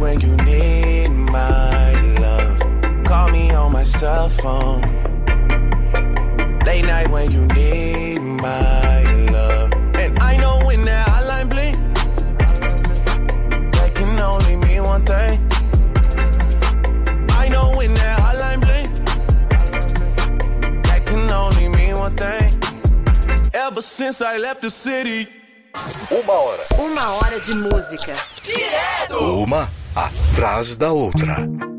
when you need my love. Call me on my cell phone. Late night when you need my love. And I know when that hotline blink, that can only mean one thing. I know when that hotline blink, that can only mean one thing. Ever since I left the city. Uma hora de música. Direto! Uma atrás da outra.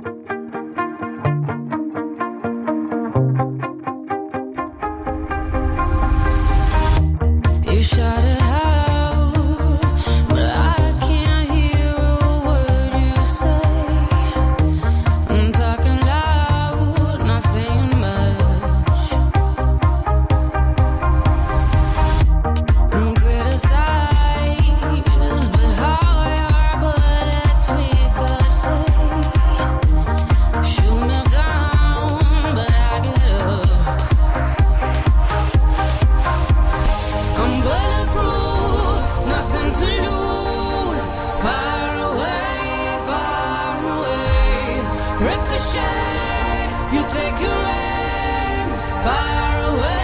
You shot it out, but I can't hear a word you say. I'm talking loud, not saying much. I'm criticized, but how your bullets ricochet. Shoot me down, but I get up. I'm bulletproof, nothing to lose. Far away, ricochet. You take your aim. Far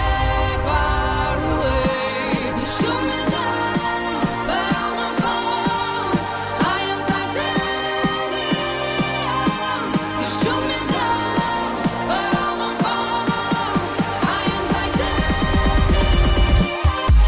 away. You shoot me down, but I won't fall. I am titanium. You shoot me down, but I won't fall. I am titanium.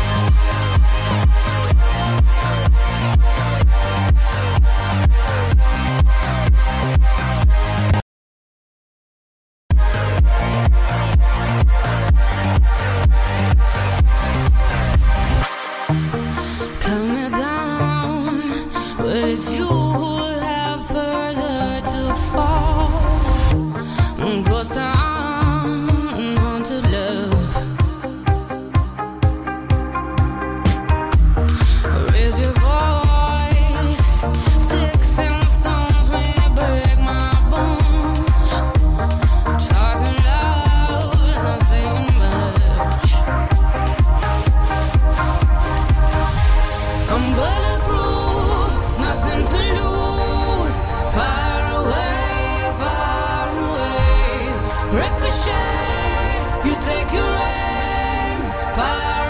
Cut me down, but it's you who have further to fall. Ghost town, haunted love. Raise your voice, sticks and stones may break my bones. Talking loud, not saying much. I'm bulletproof, nothing to lose. Far away, ricochet. You take your aim. Far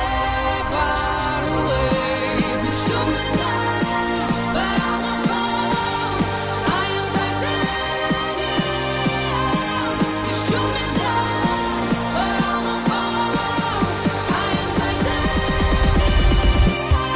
away. You shoot me down, but I won't fall. I am titanium. You shoot me down, but I won't fall. I am titanium.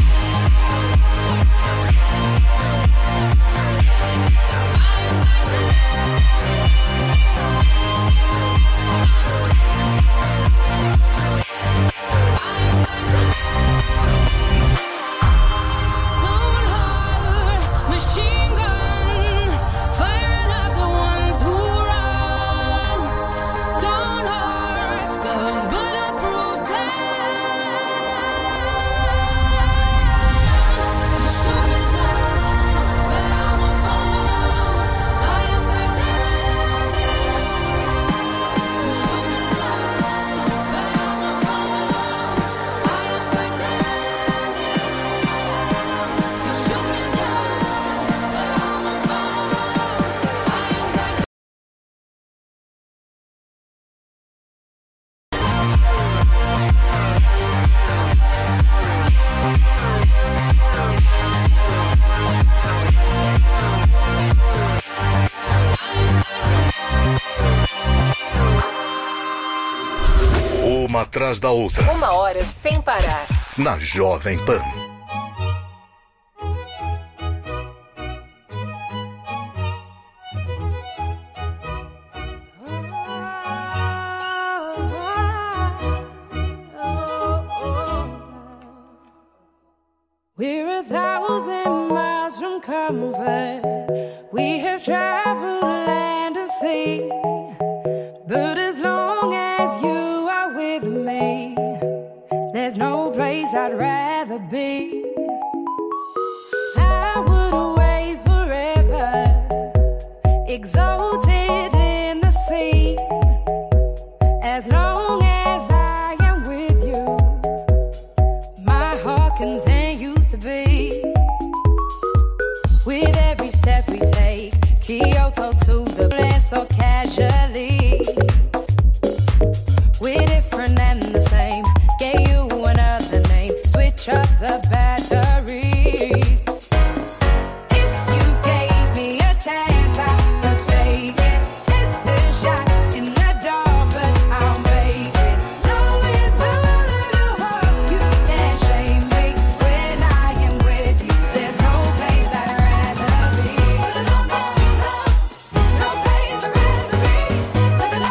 Stone heart, machine gun, firing at the ones who run. Stone heart, those bulletproof glass. You shoot me down, but I won't fall. I am titanium. You shoot me down, but I won't fall. I am titanium. You shoot me down, but I won't fall. I am titanium. Uma atrás da outra. Uma hora sem parar. Na Jovem Pan. We're 1,000 miles from comfort. We have traveled land and sea. But as long as you are with me, there's no place I'd rather be. I would away forever, exalted in the sea. As long as I am with you, my heart continues to beat. With every step we take, casually. We're different and the same. Gave you another name. Switch up the batteries. If you gave me a chance, I would take it. It's a shot in the dark, but I'll make it. Knowing the little heart, you can't shame me. When I am with you, there's no place I'd rather be. No place I'd rather be. No place I'd rather be. No place I'd rather be.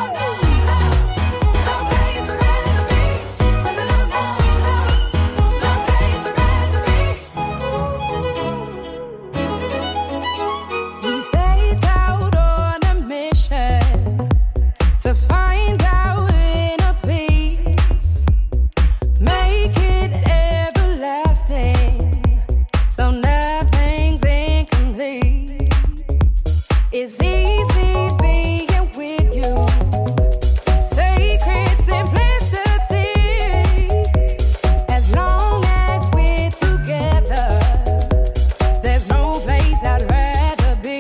We set out on a mission to find our inner peace, make it everlasting, so nothing's incomplete. It's easy being with you, sacred simplicity. As long as we're together, there's no place I'd rather be.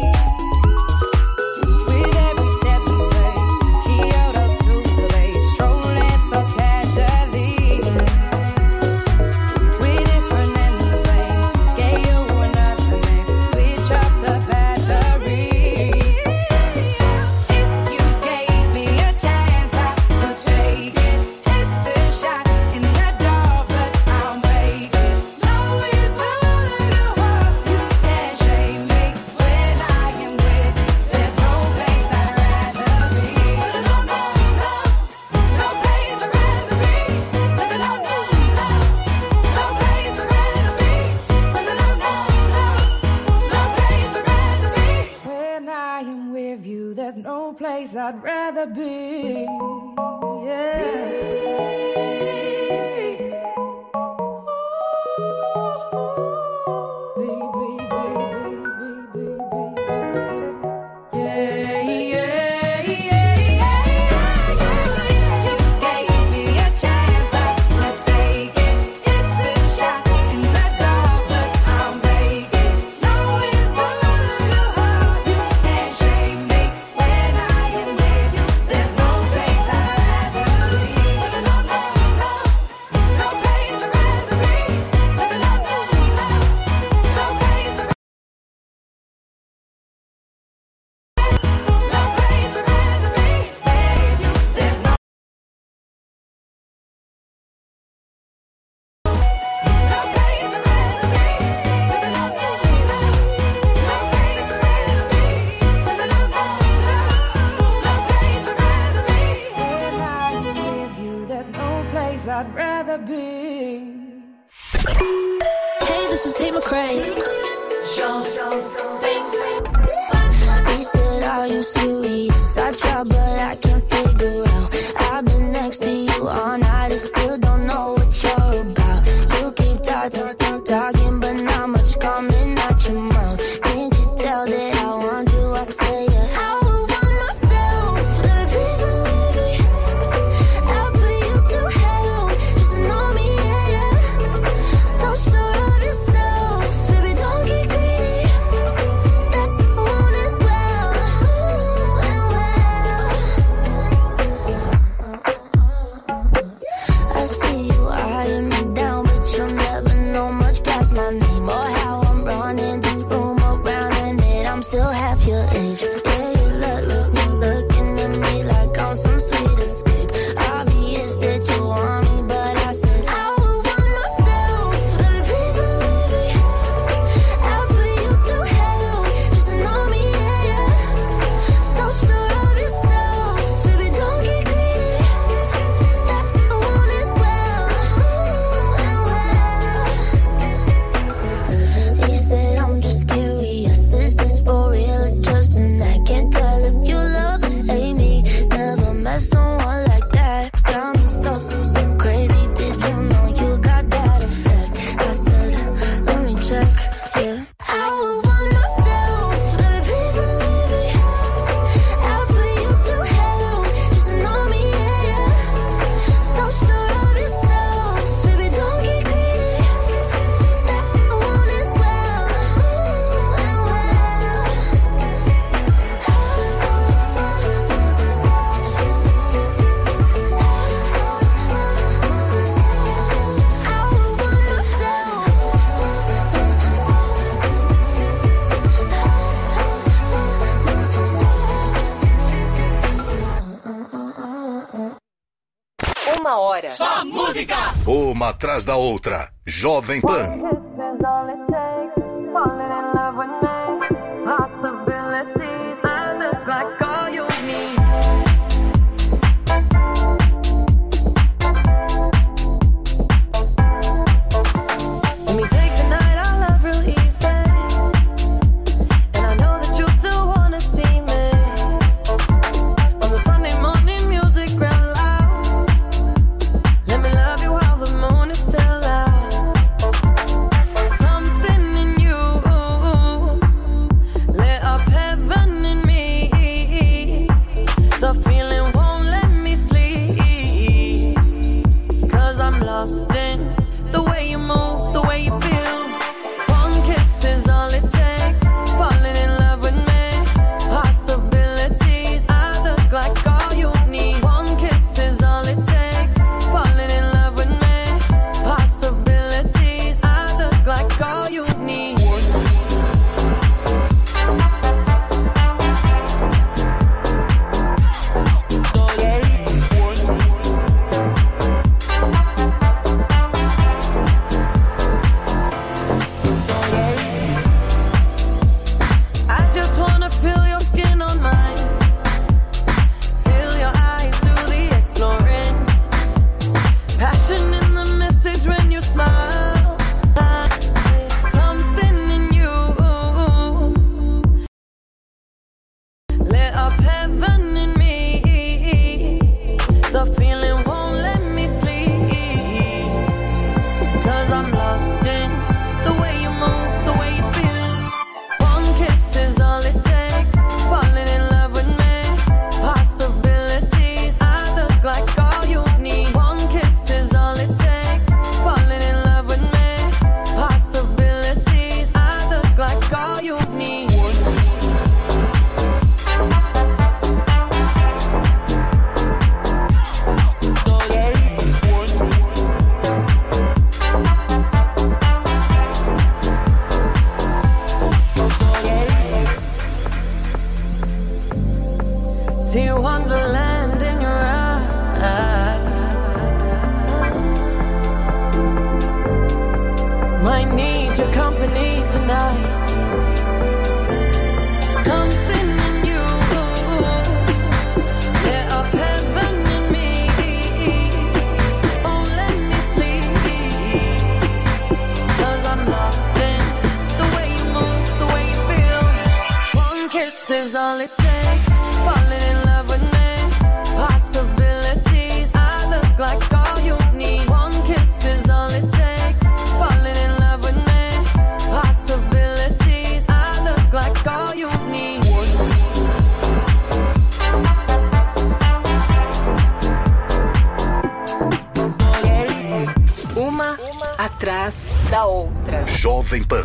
With every step we take, Kyoto to the bay, strolling so casually. We're different and the same. Gave you another name. Switch up the batteries. If you gave me a chance, I would take it. It's a shot in the dark, but I'll make it. Knowing the little heart, you can't shame me. When I am with you, there's no place I'd rather be. No place I'd rather be. No place I'd rather be. No place I'd rather be. When I am with you, there's no place I'd rather be. I'd rather be. Hey, this is Tate McRae. He said, are you serious? I try, but I can't figure out. I've been next to you all night and still don't know what you're about. You keep talking, but not much coming out your mouth. Can't you tell that I want you? I say it. I would want myself. Let me please believe me. I'll put you through hell. Just to know me, yeah, yeah. So sure of yourself. Baby, don't get greedy. That you want it well. And well. I see you eyeing me down, but you'll never know much past my name or how I'm running this hora. Só música! Uma atrás da outra. Jovem Pan. Atrás da outra. Jovem Pan.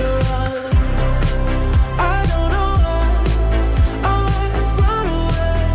I don't know why I run away.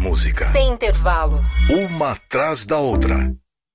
música. Sem intervalos. Uma atrás da outra.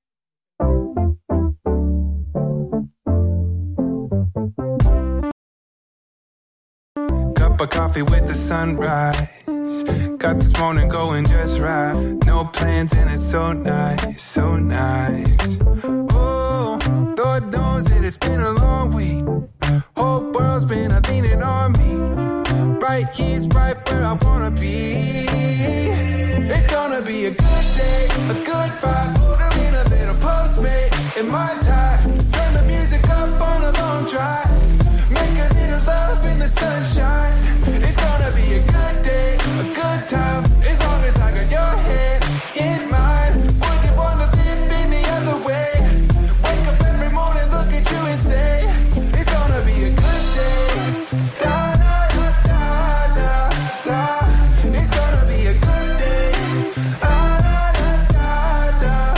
Cup of coffee with the sunrise. Got this morning going just right. No plans and it's so nice, so nice. Oh, Lord knows that it's been a long week. Whole world's been leaning on me. Right here's right where I wanna be. It's gonna be a good day, a good vibe. Ordering a little Postmates in my time. Turn the music up on a long drive. Make a little love in the sunshine. It's gonna be a good day, a good time. As long as I got your hand in mine. Wouldn't wanna live any other way. Wake up every morning, look at you and say, it's gonna be a good day. Da da da da da da. It's gonna be a good day. Ah da da da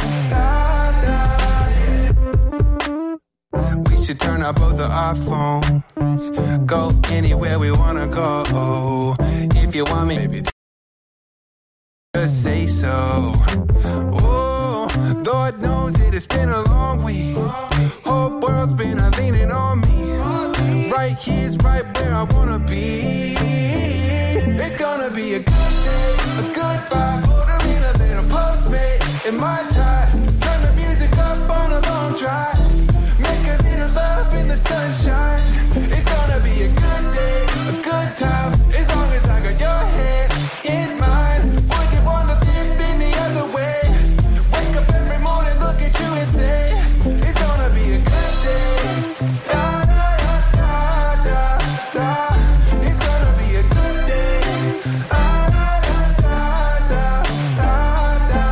da da. We should turn up both of our phones. Go anywhere we wanna go. If you want me, baby, just say so. Oh, Lord knows that it's been a long week. Whole world's been leaning on me. Right here's right where I wanna be. It's gonna be a good day, a good vibe. Ordering a little Postmates in my time. Turn the music up on a long drive. Make a little love in the sunshine. It's gonna be a good day, a good time. As long as I got your hand in mine. Wouldn't wanna live any other way. Wake up every morning, look at you and say, it's gonna be a good day. Da da da da da. It's gonna be a good day. Ah da da da da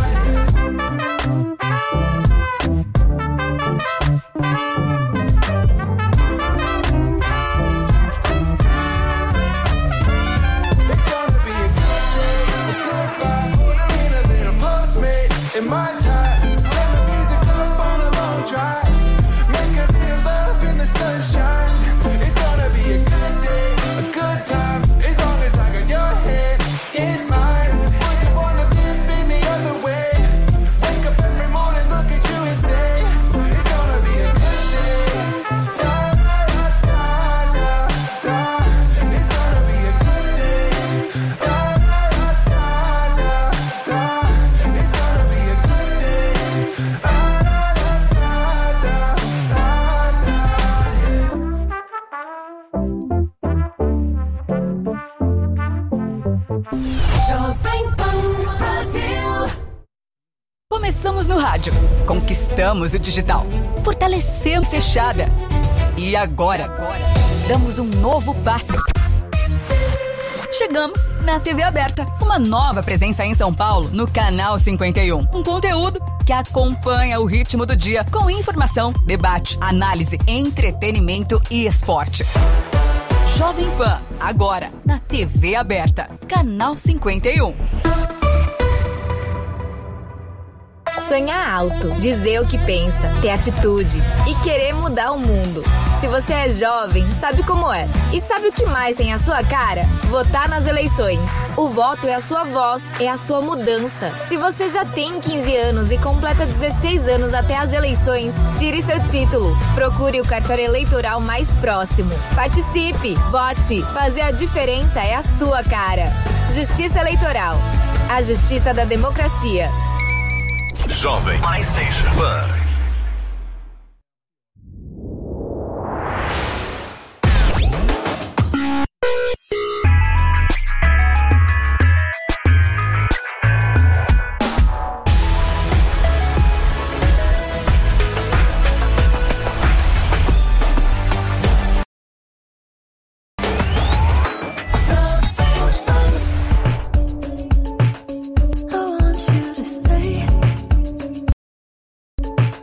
It's gonna be a good day, a good vibe. Ordering a little Postmates in my time. Turn the music up on a long drive. Make a little love in the sunshine. It's gonna be a good day, a good time. As long as I got your hand in mine. Wouldn't wanna live any other way. Wake up every morning, look at you and say, it's gonna be a good day. Da da da da da. It's gonna be a good day. Da da da da da. It's gonna be a good day. Ah da da Jovem Pan Brasil. Começamos no rádio, conquistamos o digital, fortalecemos a fechada. E agora, damos um novo passo. Chegamos na TV aberta, uma nova presença em São Paulo, no Canal 51. Um conteúdo que acompanha o ritmo do dia, com informação, debate, análise, entretenimento e esporte. Jovem Pan, agora, na TV aberta, Canal 51. Sonhar alto, dizer o que pensa, ter atitude e querer mudar o mundo. Se você é jovem, sabe como é. E sabe o que mais tem a sua cara? Votar nas eleições. O voto é a sua voz, é a sua mudança. Se você já tem 15 anos e completa 16 anos até as eleições, tire seu título. Procure o cartório eleitoral mais próximo. Participe, vote. Fazer a diferença é a sua cara. Justiça Eleitoral. A justiça da democracia. Jovem Mais Station Pan. I want you to stay.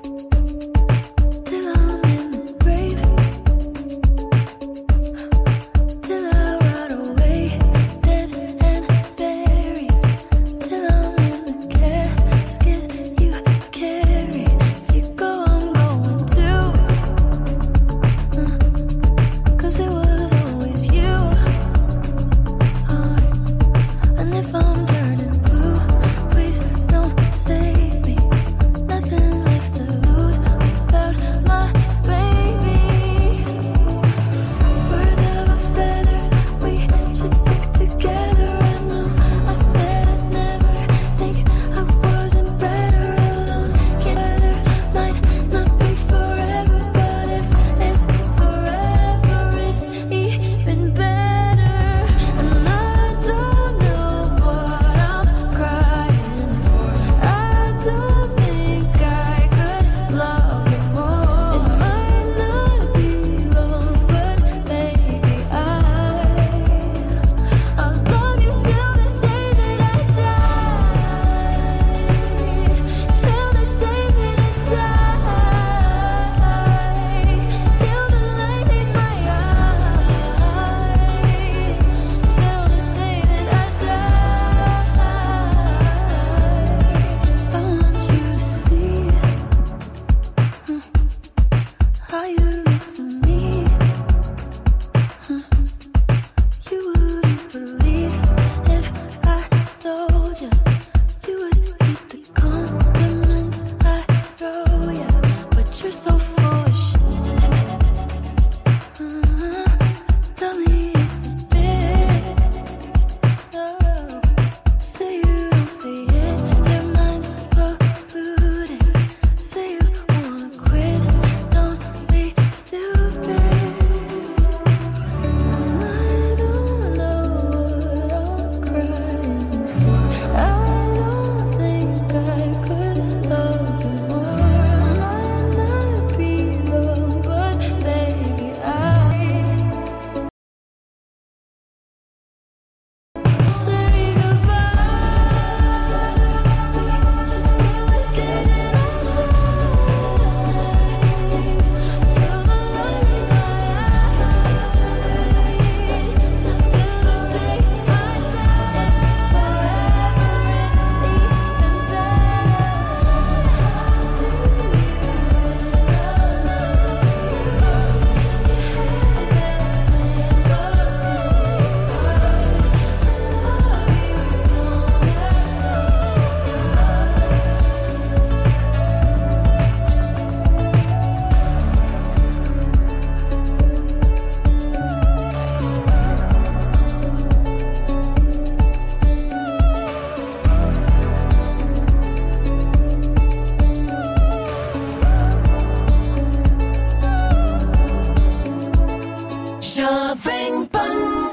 Jovem Pan.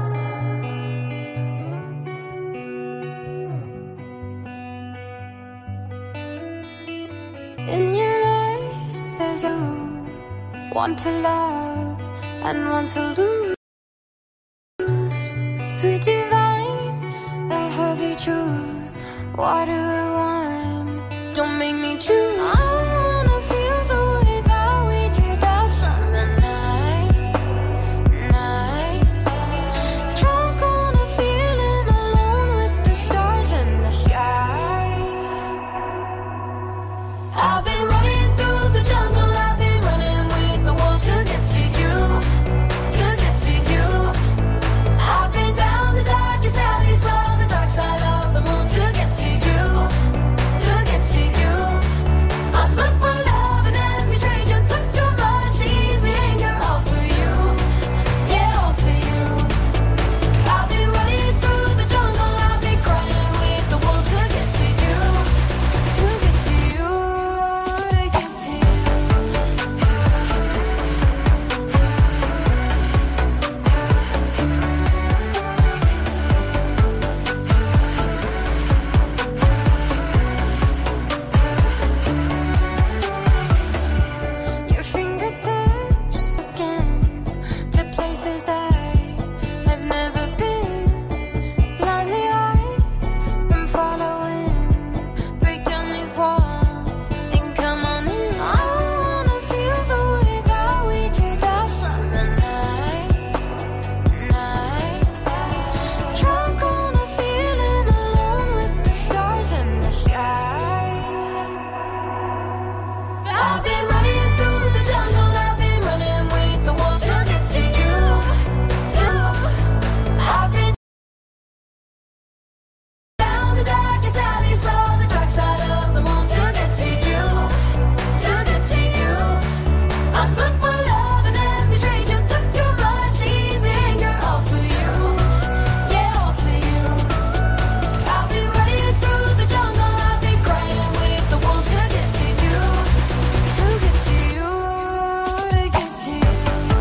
In your eyes, there's a one to love and one to lose. Sweet divine, the heavy truth. What do I want? Don't make me choose. I wanna feel the way that we did that summer night. Drunk on a feeling, alone with the stars in the sky. I've been running through the jungle, I've been running with the wolves to get to you, to get to you. I've been down the darkest alleys on the dark side of the moon to get to you, to get to you. I'm looking for love and every stranger took too much easy anger, all for you, yeah, all for you. I've been running through the jungle, I've been crying with the wolves to get to you, to get to you, to get to you. Your fingertips, skin to places I have never been. Blindly I'm following. Break down these walls and come on in. I wanna feel the way that we did that summer night. Drunk on a feeling, alone with the stars in the sky. I've been running through the jungle, I've been running with the wolves to get to you, I've been down the darkest alleys on the dark side of the moon to get to you, to get to you. I'm looking for love and every stranger took too much easy anger, all for you, yeah, all for you. I've been running through the jungle, I've been crying with the wolves to get to you, to get to you, to get to you.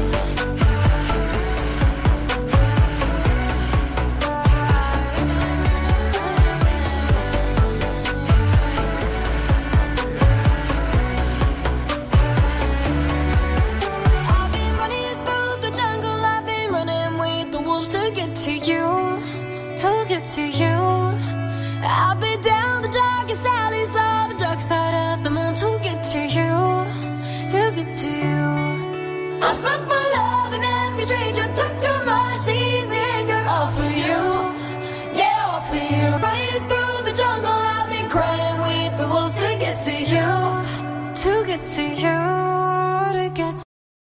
I've been running through the jungle, I've been running with the wolves to get to you, to get to you. I've been down the darkest alleys on the dark side of the moon to get to you, to get to you. I'm looking for love and every stranger took too much easy anger, all for you, yeah, all for you. Running through the jungle, I've been crying with the wolves to get to you, to get to you, to get to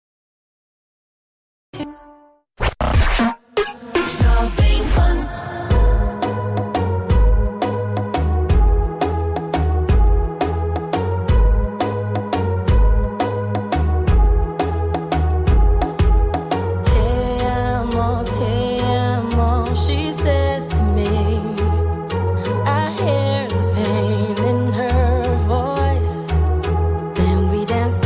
you. Jovem Pan. Te amo, she says to me. I hear the pain in her voice. Then we dance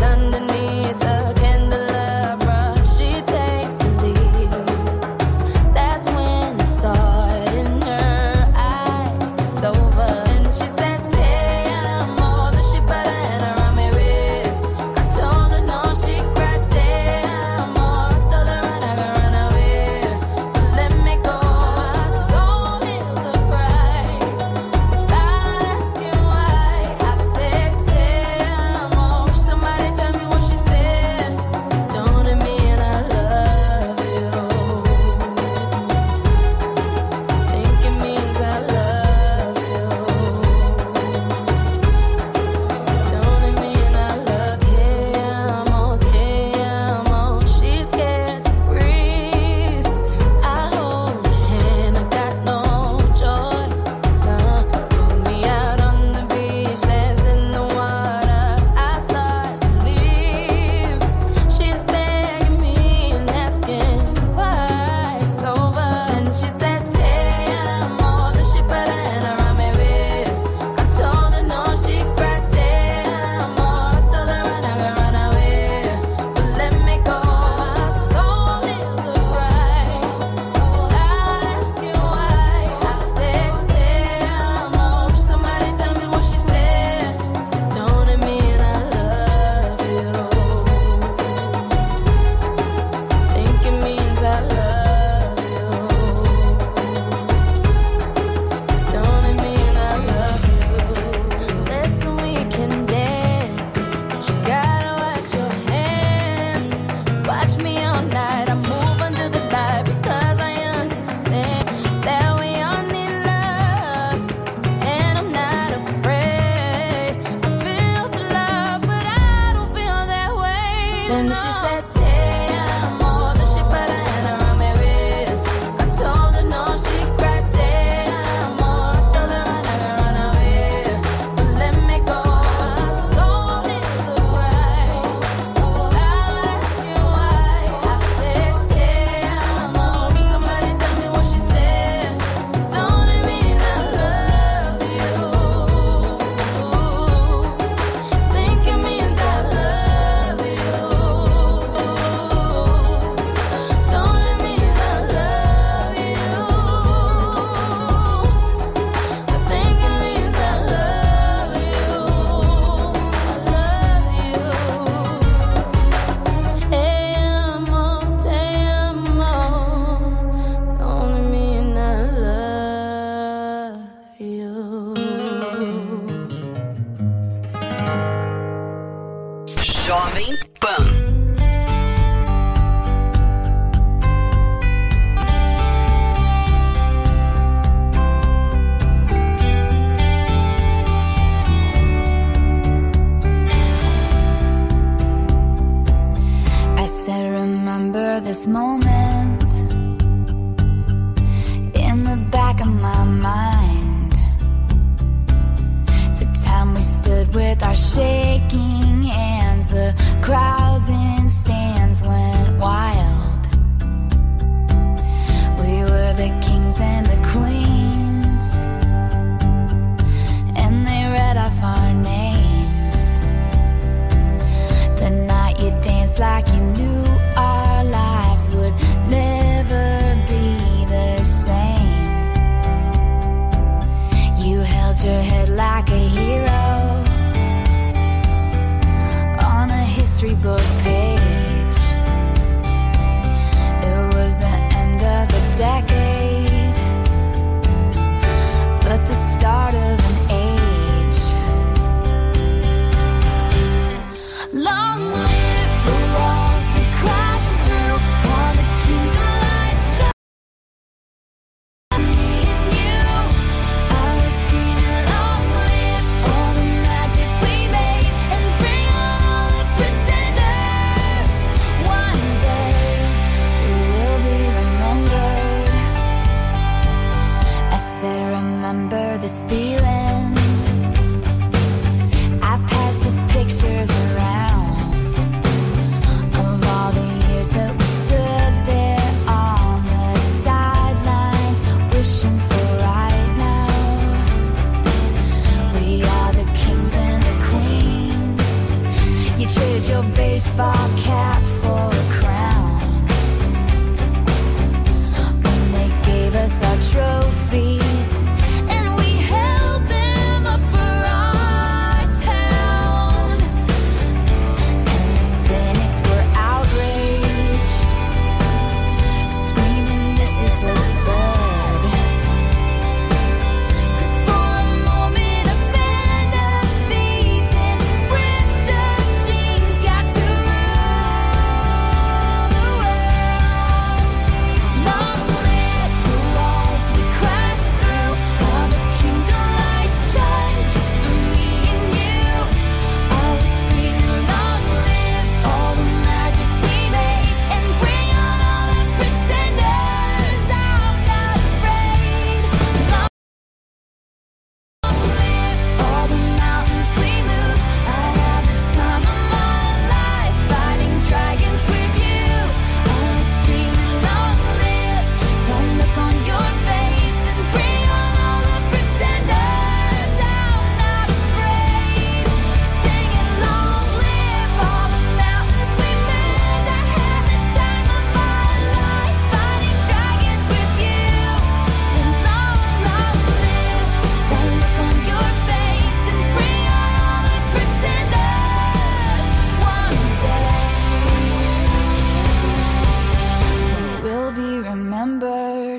remembered.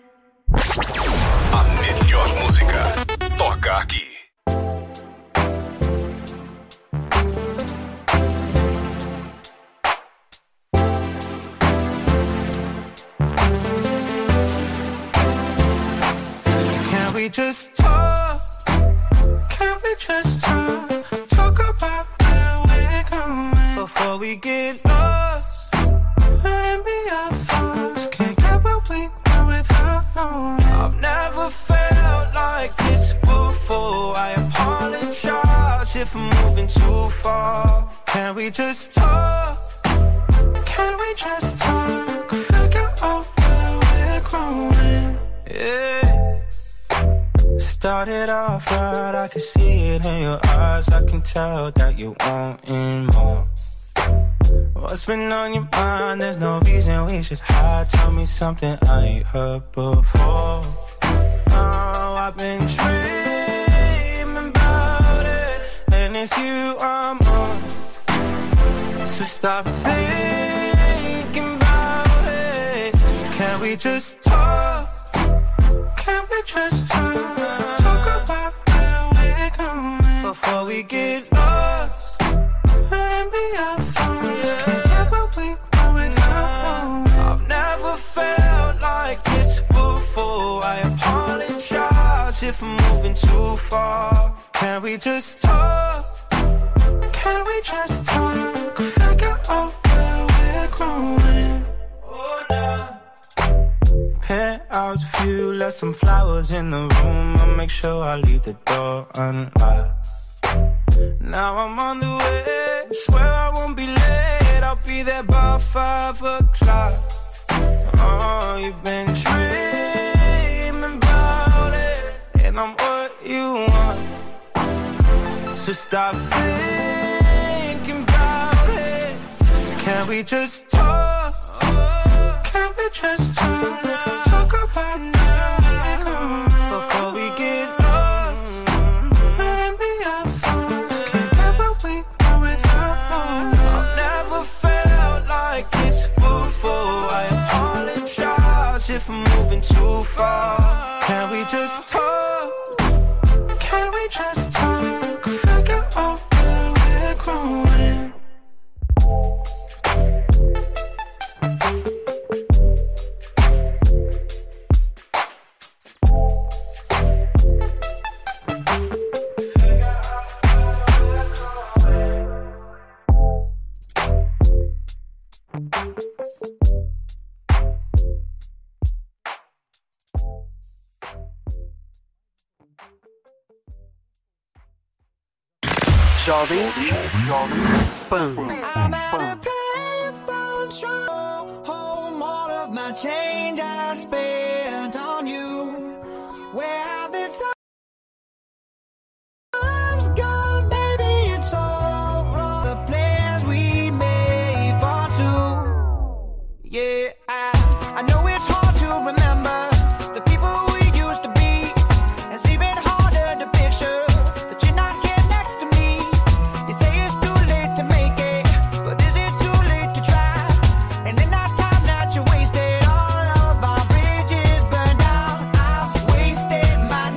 A melhor música toca aqui. Can we just talk? Can we just talk? Talk about where we're going before we get lost. Let me our thoughts. Can't get what we want without knowing. I've never felt like this before. I apologize if I'm moving too far. Can we just talk? Can we just talk? Figure out where we're growing. Yeah. Started off right, I can see it in your eyes. I can tell that you wanting more. What's been on your mind? There's no reason we should hide. Tell me something I ain't heard before. Oh, I've been dreaming about it, and it's you I'm on. So stop thinking about it. Can we just talk? Can we just talk? Talk about where we're going before we get lost. Let me our thoughts. Can't get what we want without knowing. I've never felt like this before. I apologize if I'm moving too far. Can we just talk? Can we just talk? Figure out where we're growing. Oh, nah. Penthouse view, left some flowers in the room. I'll make sure I leave the door unlocked. Now I'm on the way, swear I won't be late. I'll be there by 5 o'clock. Oh, you've been dreaming about it, and I'm what you want. So stop thinking about it. Can we just talk? Can we just talk? Talk about now before we get lost. Let me our thoughts. Can't get what we want without knowing. I've never felt like this before. I apologize if I'm moving too far. Can we just talk? Can we just talk? Figure out where we're growing. Jovem Pan. I'm at a payphone show. Home, all of my change I spent on you. Where have the times gone, baby? It's all wrong. The plans we made for two. Yeah, I know it's hard to remember the people we used to be. It's even harder to picture that you're not here next to me. You say it's too late to make it, but is it too late to try? And in that time that you wasted, all of our bridges burned out. I've wasted my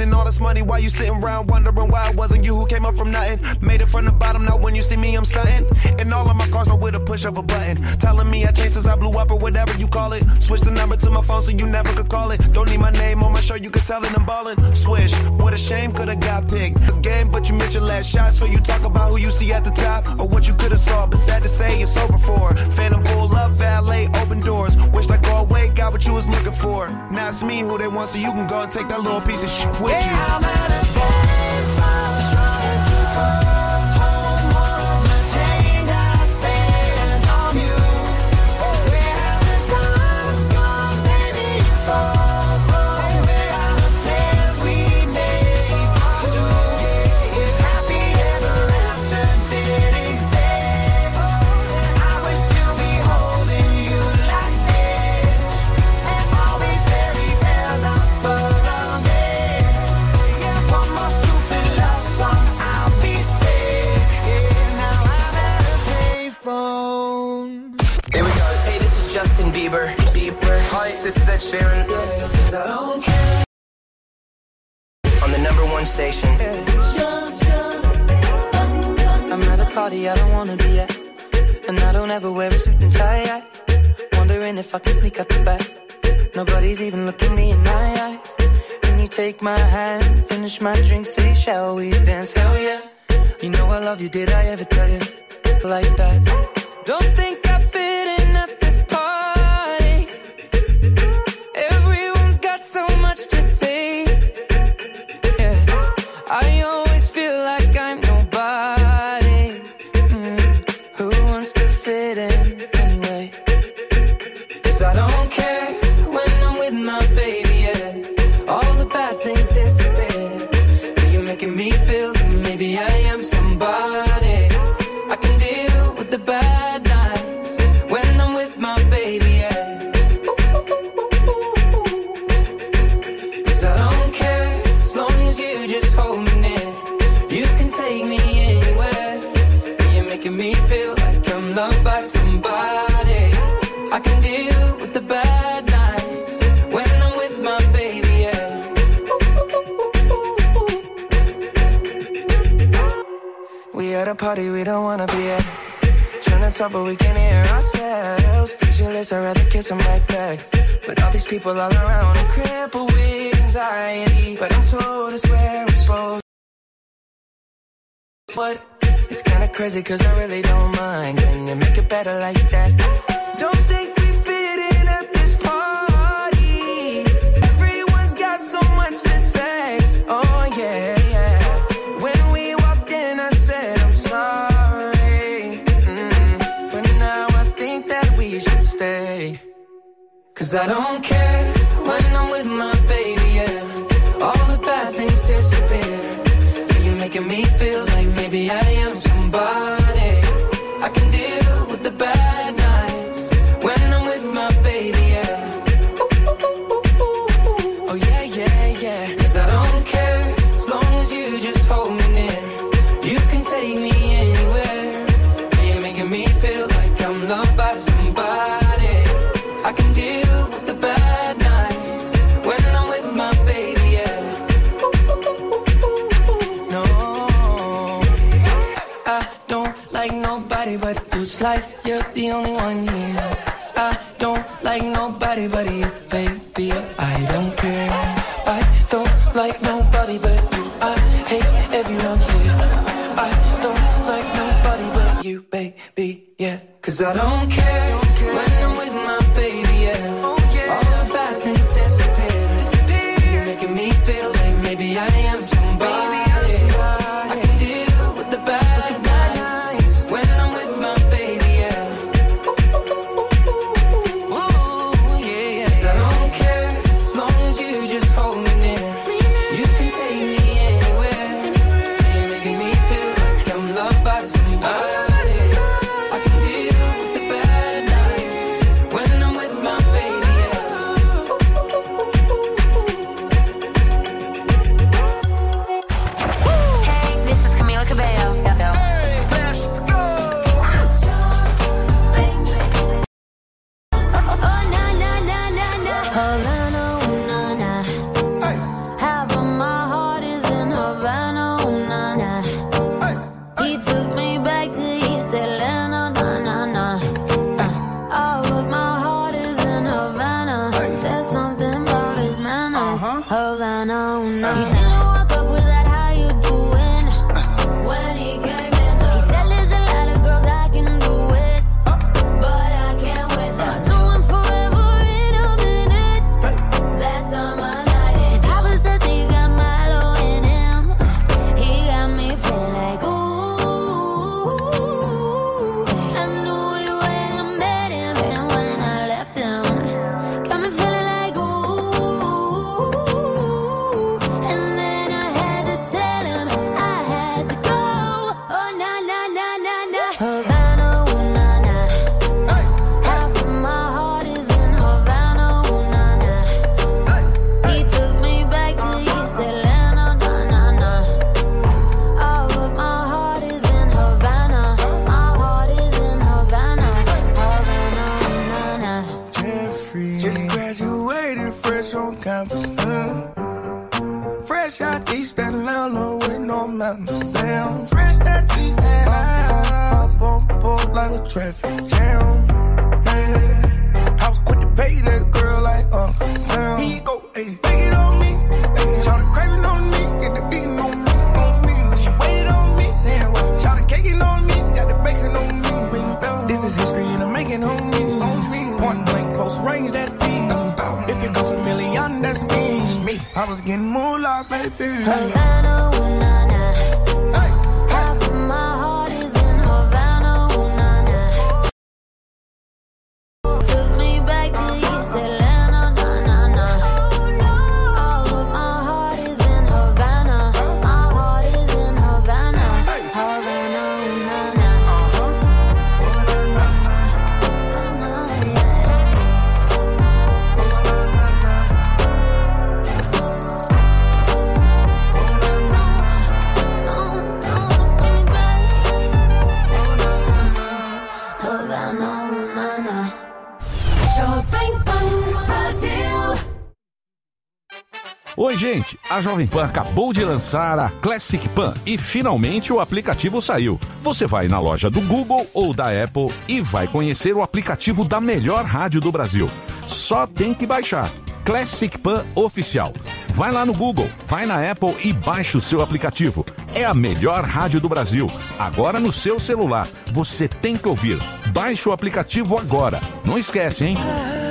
spending all this money while you sitting around wondering why it wasn't you who came up from nothing. Made it from the bottom, now when you see me, I'm stunting. And all of my cars are with a push of a button. Telling me I changed since I blew up or whatever you call it. Switch the number to my phone so you never could call it. Don't need my name on my show, you could tell it I'm ballin'. Swish, what a shame, could've got picked. The game, but you missed your last shot, so you talk about who you see at the top or what you could've saw. But sad to say, it's over for. Phantom pull up, valet, open doors. Wished I go away, got what you was looking for. Now it's me who they want, so you can go and take that little piece of shit with you. I'm at a payphone trying to call home all of the change I spent on you. Where have the times gone, baby? It's all wrong. Where are the plans we made for two? If happy ever after did exist, I would still be holding you like this. And all these fairy tales are full of it. Yeah, one more stupid love song, I'll be sick. Yeah, now I'm at a payphone. Here we go. Hey, this is Justin Bieber. Hi, this is Ed Sheeran. I don't care. On the #1 station. I'm at a party I don't wanna be at, and I don't ever wear a suit and tie. Wondering if I can sneak out the back. Nobody's even looking me in my eyes. Can you take my hand, finish my drink, say shall we dance? Hell yeah. You know I love you, did I ever tell you like that? Don't think I fit in at this party. Everyone's got so much to say. Yeah, I always feel like I'm nobody. Who wants to fit in anyway? 'Cause I don't care when I'm with my baby, yeah. All the bad things disappear. You're making me feel that maybe I am somebody. I can deal with the bad nights when I'm with my baby, yeah. 'Cause I don't care as long as you just hold me near. You can take me anywhere. You're making me feel like I'm loved by somebody. I can deal with the bad nights when I'm with my baby, yeah. We at a party we don't wanna be at. Trying to talk but we can't hear ourselves. Pictureless, I'd rather kiss them right back. But all these people all around are crippled with anxiety. But I'm told it's where I'm supposed. What? It's kinda crazy 'cause I really don't mind. Can you make it better like that? Don't think we fit in at this party. Everyone's got so much to say. Oh yeah, yeah. When we walked in I said I'm sorry. But now I think that we should stay. 'Cause I don't care when I'm with my baby, yeah. All the bad things disappear. You're making me feel like maybe I am somebody. I can deal with the bad nights when I'm with my baby, yeah. Oh yeah, yeah, yeah. 'Cause I don't care as long as you just hold me near. You can take me anywhere. You're making me feel like I'm loved by somebody. I can deal with the bad nights when I'm with my baby, yeah. No, I don't like nobody but you. It's like you're the only one here. I don't like nobody but you, baby. I don't care. I don't like nobody but you. I hate everyone here. I don't like nobody but you, baby, yeah. 'Cause I don't care when I'm with my baby, yeah. All the bad things disappear. You're making me feel like maybe I am somebody. I can deal with the bad nights when I'm with my baby, yeah. Ooh, yeah, yeah. 'Cause I fresh on campus. Fresh out East Atlanta with no mountains. Damn, fresh out East Atlanta. Up on board like a traffic jam. Man, I was quick to pay that girl like Uncle Sam. Here you go, ayy, take it on me. Ayy, shout the craving on me, get the beating on me, on me. She waited on me, yeah, well, shout the caking on me, got the bacon on me. This is history and I'm making on me, on me. Point blank, close range, that beat. If it goes a million, that's me. I was getting moolah, baby. Havana, ooh, nah, nah. Half of my heart is in Havana, ooh, nah, nah. Took me back to East Atlanta, nah, nah, nah. All of my heart is in Havana. My heart is in Havana. Havana, ooh, nah, nah. Jovem Pan Brasil. Oi, gente! A Jovem Pan acabou de lançar a Classic Pan e finalmente o aplicativo saiu. Você vai na loja do Google ou da Apple e vai conhecer o aplicativo da melhor rádio do Brasil. Só tem que baixar. Classic Pan Oficial. Vai lá no Google, vai na Apple e baixa o seu aplicativo. É a melhor rádio do Brasil. Agora no seu celular. Você tem que ouvir. Baixe o aplicativo agora. Não esquece, hein?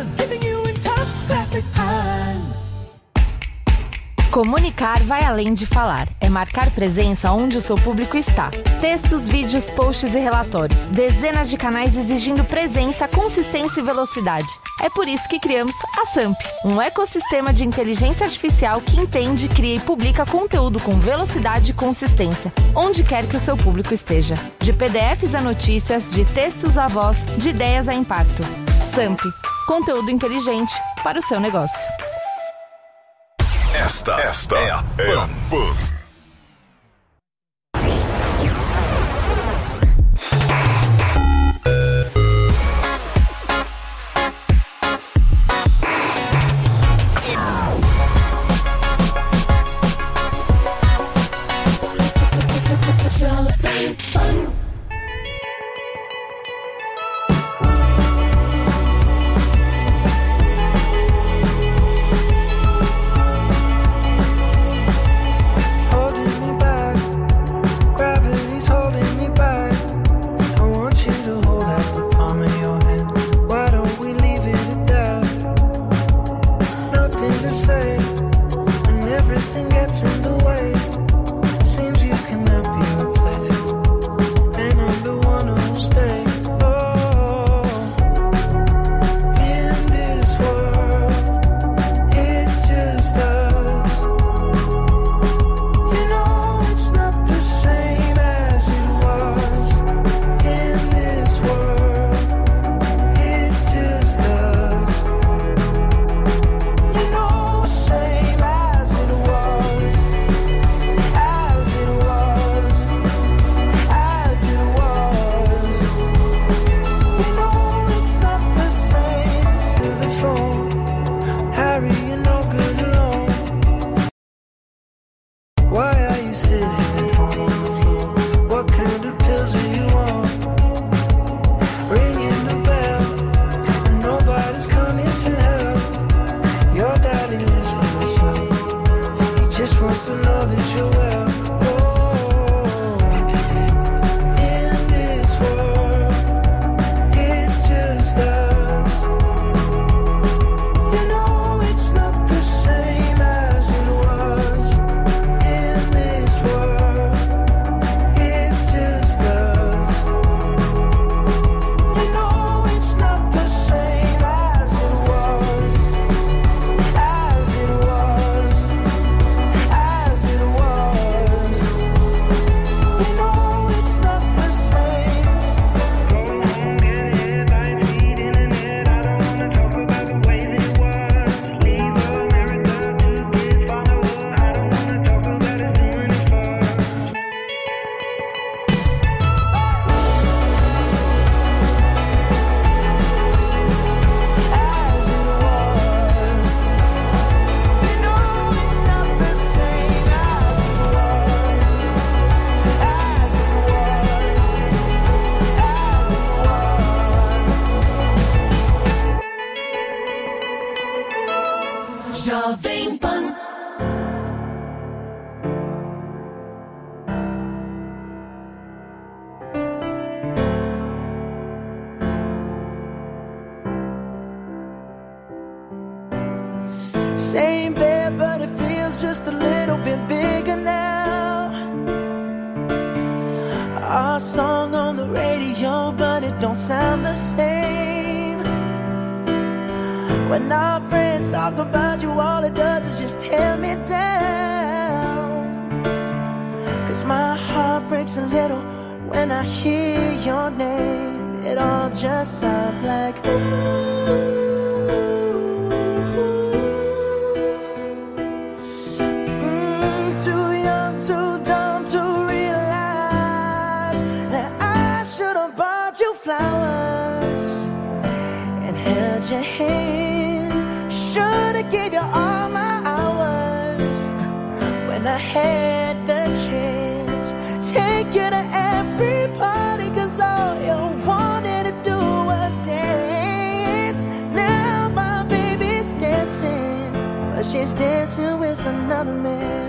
Comunicar vai além de falar. É marcar presença onde o seu público está. Textos, vídeos, posts e relatórios. Dezenas de canais exigindo presença, consistência e velocidade. É por isso que criamos a SAMP, um ecossistema de inteligência artificial que entende, cria e publica conteúdo com velocidade e consistência, onde quer que o seu público esteja. De PDFs a notícias, de textos a voz, de ideias a impacto. SAMP, conteúdo inteligente para o seu negócio. Esta é a Pan. Jovem Pan. As it was Jovem Pan. Same bed, but it feels just a little bit bigger now. Our song on the radio, but it don't sound the same. When our friends talk about you, all it does is just tear me down. 'Cause my heart breaks a little when I hear your name. It all just sounds like ooh. Too young, too dumb to realize that I should have bought you flowers and held your hand. Should have gave you all my hours when I had the chance. Take you to every party, 'cause all you wanted to do was dance. Now my baby's dancing, but she's dancing with another man.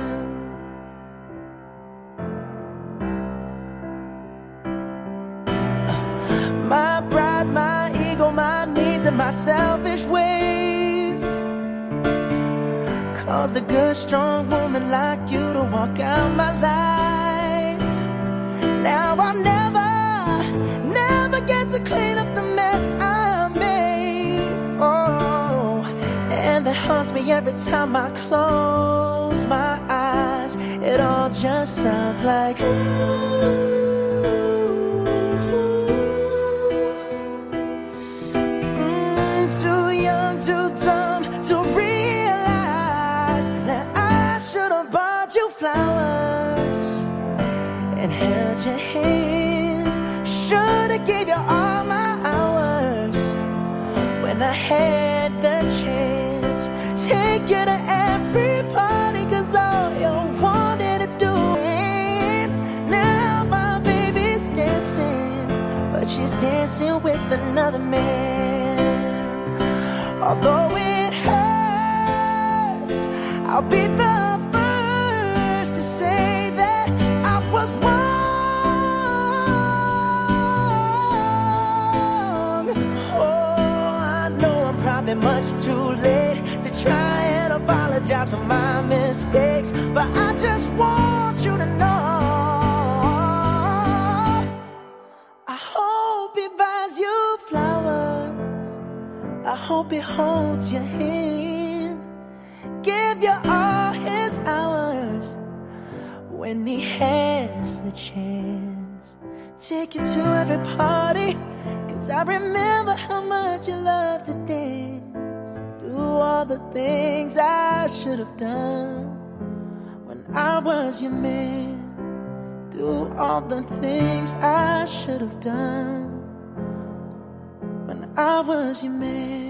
My pride, my ego, my needs, and my selfish ways caused a good, strong woman like you to walk out my life. Now I'll never get to clean up the mess I made. Oh, and that haunts me every time I close my eyes. It all just sounds like ooh. Too young, too dumb to realize that I should have bought you flowers and held your hand. Should have gave you all my hours when I had the chance. Take you to every party, 'cause all you wanted to do is. Now my baby's dancing, but she's dancing with another man. Although it hurts, I'll be the first to say that I was wrong. Oh, I know I'm probably much too late to try and apologize for my mistakes, but I just want you to know I hope he buys you flowers. I hope he holds your hand, give you all his hours when he has the chance. Take you to every party, 'cause I remember how much you love to dance. Do all the things I should have done when I was your man. Do all the things I should have done when I was your man.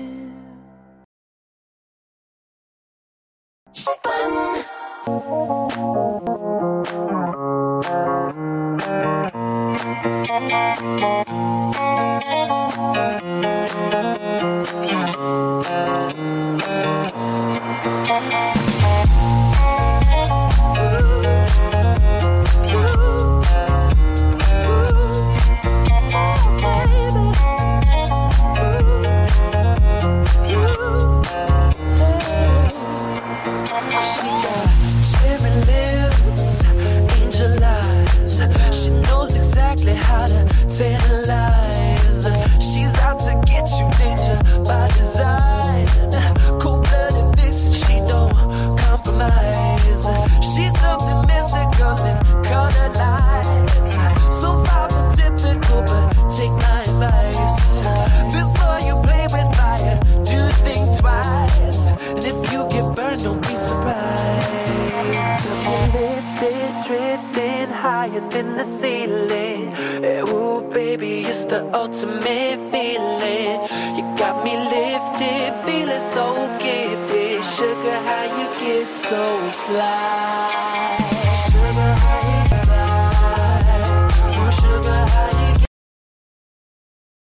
She got cherry lips, angel eyes. She knows exactly how to tantalize. She's out to get you, danger by design. Cold-blooded vixen, she don't compromise. She's something mystical and color lights. So far from typical, but take my advice. Before you play with fire, do think twice. And if you get burned, don't be surprised. Lifted, drifting higher than the ceiling. Ooh, baby, it's the ultimate feeling. You got me lifted, feeling so gifted. Sugar, how you get so fly? Sugar, how you fly? Ooh, sugar, how you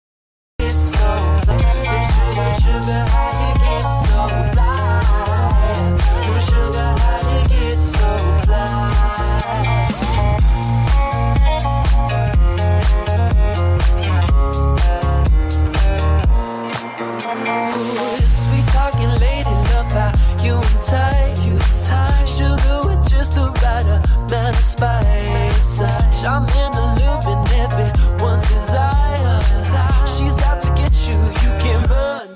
get so fly? Sugar, how you get so fly?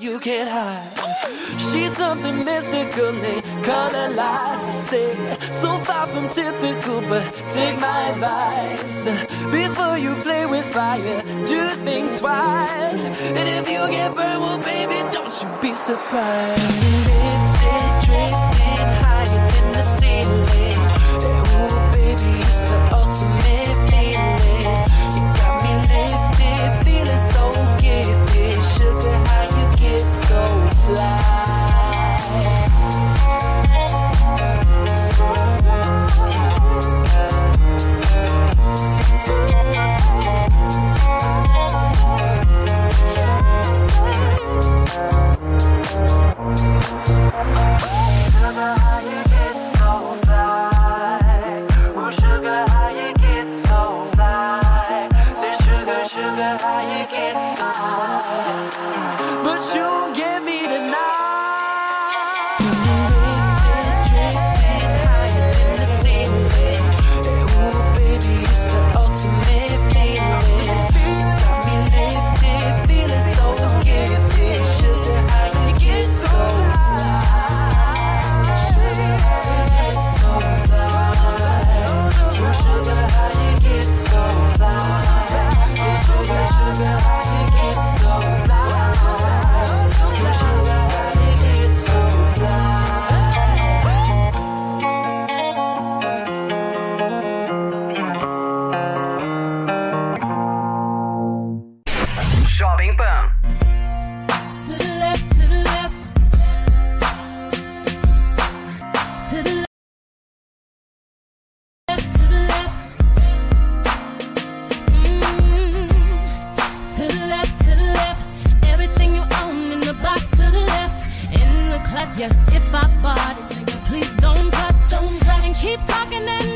you can't hide. She's something mystically, color lights, I say. So far from typical, but take my advice. Before you play with fire, do think twice. And if you get burned, well, baby, don't you be surprised. Lifted, drifting higher than the ceiling. Ooh, baby, it's the ultimate feeling. You got me lifted, feeling so gifted. Sugar, how you get so fly? But you won't get me tonight. Drifting higher than the ceiling. Ooh, baby, it's the ultimate feeling. You got me lifted, feeling so gifted. Sugar, how you get so fly? Sugar, how you get so fly? Ooh, sugar, how you get so fly? Sugar, sugar, how you get so fly? Jovem Pan. To the left, to the left. To the left, to the left. To the left, to the left. Everything you own in the box to the left. In the clutch, yes, if I bought it, nigga, please don't touch. And keep talking and